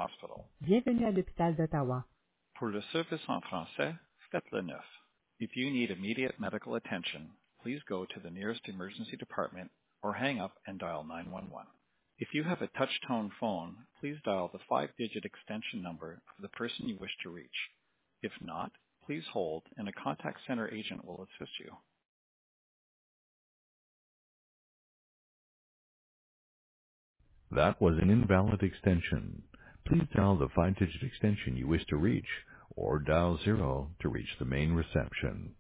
Hospital. Bienvenue à l'hôpital d'Ottawa. Pour le service en français, faites le 9. If you need immediate medical attention, please go to the nearest emergency department or hang up and dial 911. If you have a touch-tone phone, please dial the 5-digit extension number of the person you wish to reach. If not, please hold and a contact center agent will assist you. That was an invalid extension. Please dial the 5-digit extension you wish to reach, or dial 0 to reach the main reception.